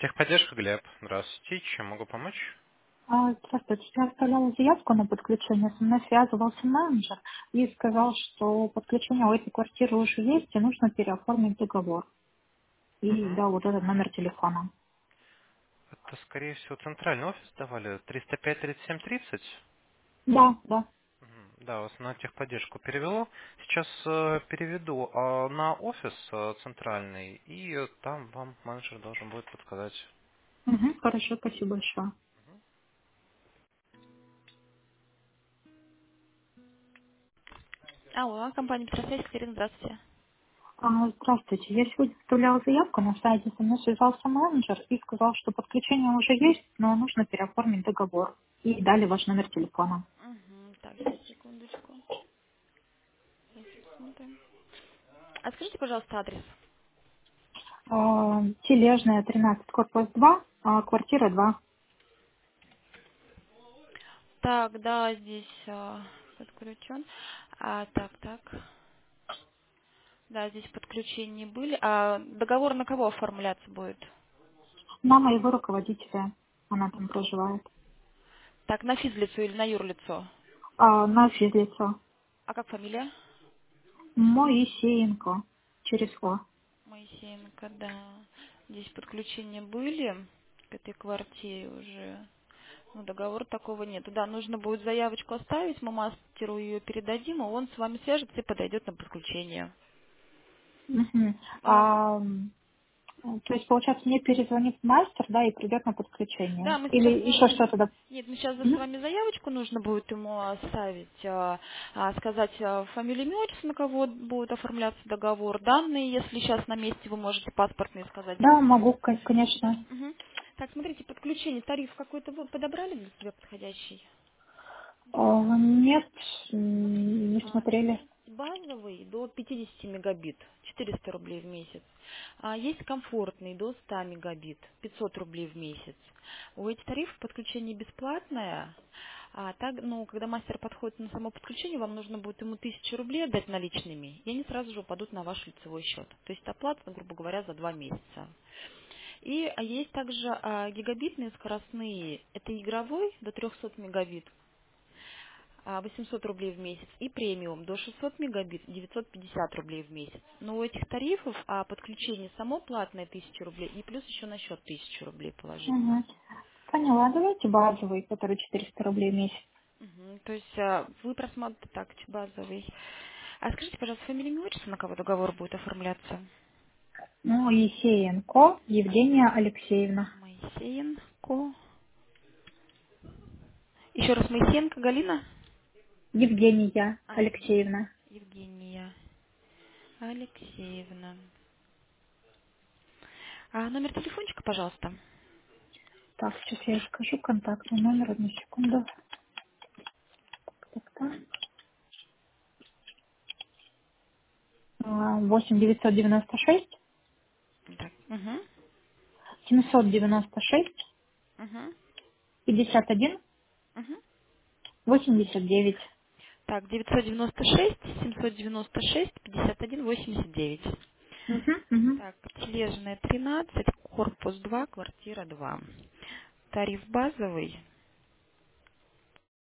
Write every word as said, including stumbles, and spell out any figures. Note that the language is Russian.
Техподдержка, Глеб. Здравствуйте. Чем могу помочь? А, Здравствуйте. Я оставляла заявку на подключение. Со мной связывался менеджер и сказал, что подключение у этой квартиры уже есть, и нужно переоформить договор. И Мгм. дал вот этот номер телефона. Это, скорее всего, центральный офис давали. триста пять тридцать семь тридцать. Да, да. Мгм. Да, вас на техподдержку перевело. Сейчас э, переведу э, на офис э, центральный, и э, там вам менеджер должен будет подсказать. Мгм, хорошо, спасибо большое. Алло, компания Петросвязь, Катерина, здравствуйте. А, Здравствуйте. Я сегодня оставляла заявку на сайте. Со мной связался менеджер и сказал, что подключение уже есть, но нужно переоформить договор. И дали ваш номер телефона. Угу, так, сейчас, секундочку. Сейчас посмотрим. А скажите, пожалуйста, адрес. А, Тележная, тринадцать, корпус два, а, квартира два. Так, да, здесь а, подключен. А, так, так. Да, здесь подключения были. А договор на кого оформляться будет? На моего руководителя. Она там проживает. Так, на физлицо или на юрлицо? А, на физлицо. А как фамилия? Моисеенко. Через О. Моисеенко, да. Здесь подключения были к этой квартире уже. Ну, договора такого нет. Да, нужно будет заявочку оставить, мы мастеру ее передадим, и он с вами свяжется и подойдет на подключение. Мгм. А, А, м, то есть, получается, мне перезвонит мастер, да, и придет на подключение. да, мы Или сейчас с еще вами... что-то, да? Нет, мы сейчас с Мгм. вами заявочку нужно будет ему оставить, а, а, сказать а, фамилию, имя, отчество, на кого будет оформляться договор, данные, если сейчас на месте вы можете паспортные сказать. Да, могу, кон- Да. конечно. Мгм. Так, смотрите, подключение, тариф какой-то вы подобрали для себя подходящий? А, нет, м, не А, смотрели. Есть базовый до пятидесяти мегабит, четыреста рублей в месяц. А есть комфортный до ста мегабит, пятьсот рублей в месяц. У этих тарифов подключение бесплатное. А так, ну, когда мастер подходит на само подключение, вам нужно будет ему тысячу рублей отдать наличными, и они сразу же упадут на ваш лицевой счет. То есть оплата, ну, грубо говоря, за два месяца. И а, есть также а, гигабитные скоростные, это игровой до трехсот мегабит, а, восемьсот рублей в месяц, и премиум до шестисот мегабит, девятьсот пятьдесят рублей в месяц. Но у этих тарифов а, подключение само платное тысяча рублей, и плюс еще на счет тысячу рублей положить Мгм. надо. Поняла, давайте базовый, который четыреста рублей в месяц. Мгм. То есть а, вы просмотрите так, базовый. А скажите, пожалуйста, фамилия, имя, отчество, на кого договор будет оформляться? Ну, Есеенко Евгения Алексеевна. Моисеенко. Еще раз Моисеенко, Галина? Евгения А, Евгения. Алексеевна. Евгения Алексеевна. А номер телефончика, пожалуйста. Так, сейчас я скажу контактный номер, одну секунду. Так, так. А, восемь девятьсот девяносто шесть Так. Угу. семьсот девяносто шесть Угу. пятьдесят один Угу. восемьдесят девять. Так, девятьсот девяносто шесть, семьсот девяносто шесть, пятьдесят один, восемьдесят девять. Угу, угу. Так, Тележная тринадцать, корпус два, квартира два. Тариф базовый